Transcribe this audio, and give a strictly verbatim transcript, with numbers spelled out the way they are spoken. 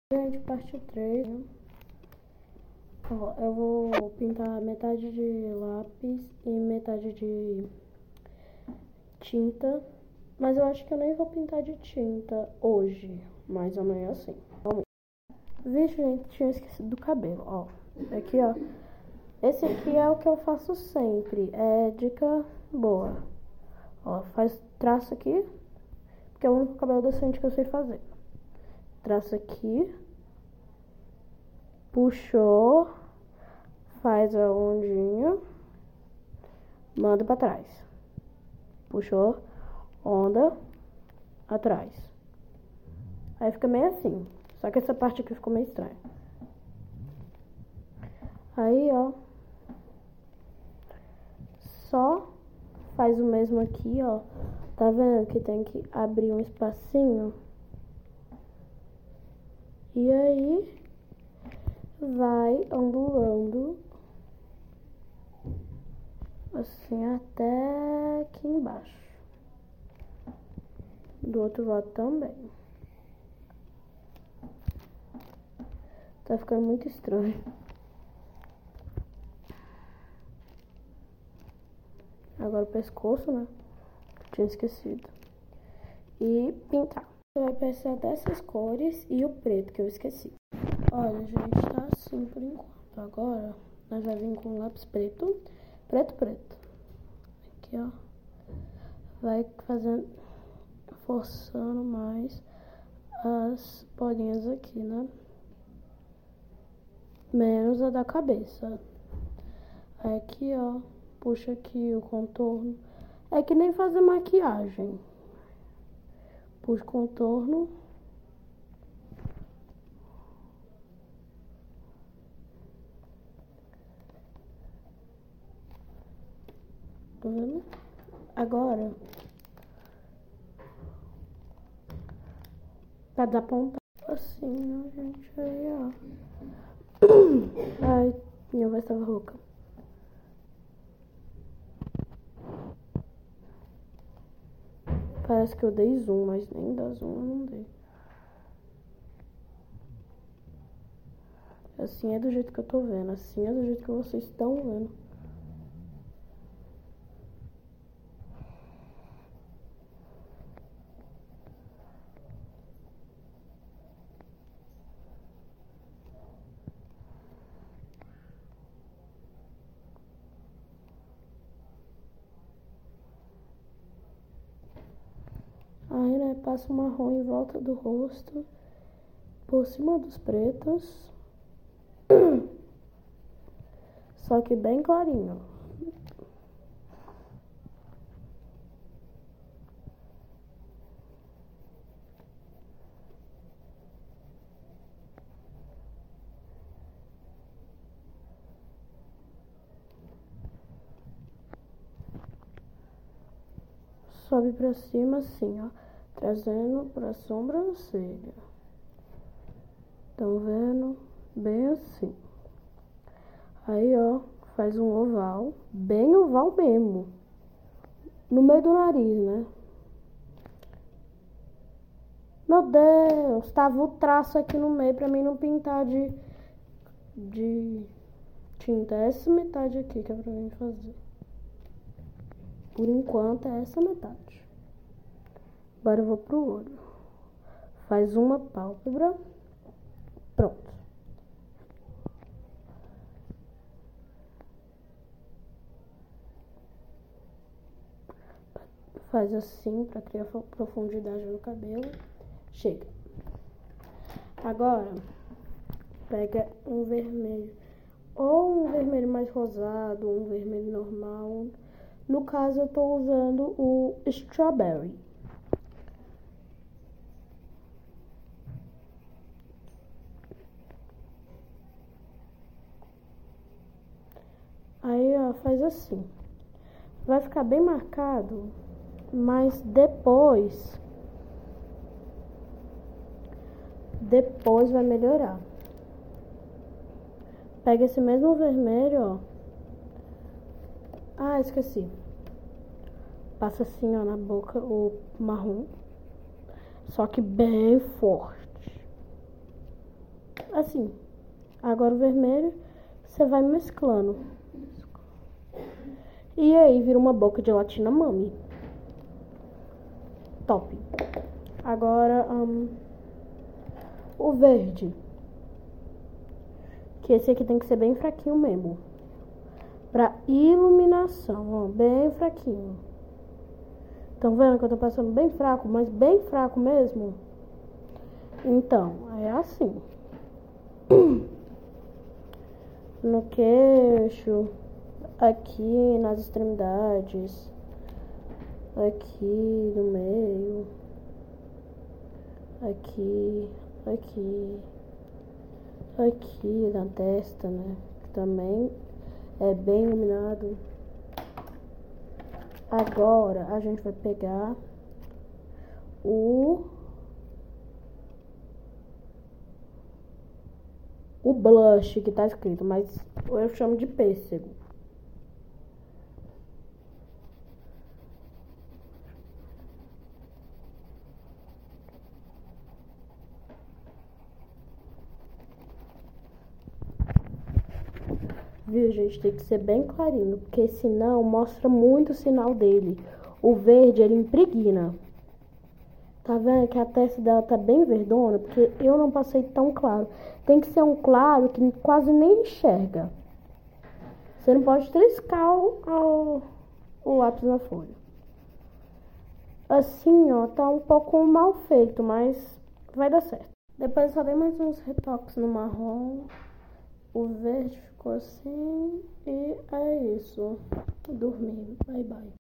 Gente, parte três. Ó, eu vou pintar metade de lápis e metade de tinta. Mas eu acho que eu nem vou pintar de tinta hoje. Mas amanhã sim. Vamos. Vixe, gente, tinha esquecido do cabelo. Ó, aqui, ó. Esse aqui é o que eu faço sempre. É dica boa. Ó, faz traço aqui. Porque é o único cabelo decente que eu sei fazer. Traço aqui. Puxou. Faz a ondinha. Manda pra trás. Puxou. Onda. Atrás. Aí fica meio assim. Só que essa parte aqui ficou meio estranha. Aí, ó. Só faz o mesmo aqui, ó. Tá vendo que tem que abrir um espacinho? E aí, vai ondulando assim até aqui embaixo. Do outro lado também. Tá ficando muito estranho. Agora o pescoço, né? Tinha esquecido. E pintar. Você vai precisar dessas cores e o preto que eu esqueci. Olha, gente, tá assim por enquanto. Agora, nós vamos vir com lápis preto. Preto, preto. Aqui, ó. Vai fazendo, forçando mais as bolinhas aqui, né? Menos a da cabeça. Aí aqui, ó. Puxa aqui o contorno. É que nem fazer maquiagem. Puxa o contorno. Tá vendo? Agora, pra desapontar assim, né, gente? Aí, ó. Ai, minha voz tava rouca. Parece que eu dei zoom, mas nem dá zoom eu não dei. Assim é do jeito que eu tô vendo. Assim é do jeito que vocês estão vendo. Aí, né, passa o marrom em volta do rosto, por cima dos pretos, só que bem clarinho. Sobe pra cima assim, ó, trazendo pra sobrancelha. Estão vendo? Bem assim. Aí, ó, faz um oval, bem oval mesmo. No meio do nariz, né? Meu Deus, tava o traço aqui no meio pra mim não pintar de, de tinta. Essa metade aqui que é pra mim fazer. Por enquanto é essa metade. Agora eu vou pro olho. Faz uma pálpebra. Pronto. Faz assim pra criar profundidade no cabelo. Chega. Agora, pega um vermelho. Ou um vermelho mais rosado, ou um vermelho normal. No caso, eu tô usando o Strawberry. Aí, ó, faz assim. Vai ficar bem marcado, mas depois... Depois vai melhorar. Pega esse mesmo vermelho, ó. Ah, esqueci. Passa assim, ó, na boca o marrom. Só que bem forte. assim. Agora o vermelho, você vai mesclando. E aí vira uma boca de Latina Mami. Top. Agora, um, o verde. Que esse aqui tem que ser bem fraquinho mesmo. Pra iluminação, ó, bem fraquinho. Estão vendo que eu tô passando bem fraco, mas bem fraco mesmo? Então, é assim. No queixo, aqui nas extremidades, aqui no meio, aqui, aqui, aqui na testa, né? Que também é bem iluminado. Agora a gente vai pegar o o blush que tá escrito, mas eu chamo de pêssego. Viu, gente? Tem que ser bem clarinho, porque senão mostra muito o sinal dele. O verde, ele impregna. Tá vendo que a testa dela tá bem verdona? Porque eu não passei tão claro. Tem que ser um claro que quase nem enxerga. Você não pode triscar o, o lápis na folha. Assim, ó, tá um pouco mal feito, mas vai dar certo. Depois só dei mais uns retoques no marrom. O verde ficou assim. E é isso. Dormi. Bye, bye.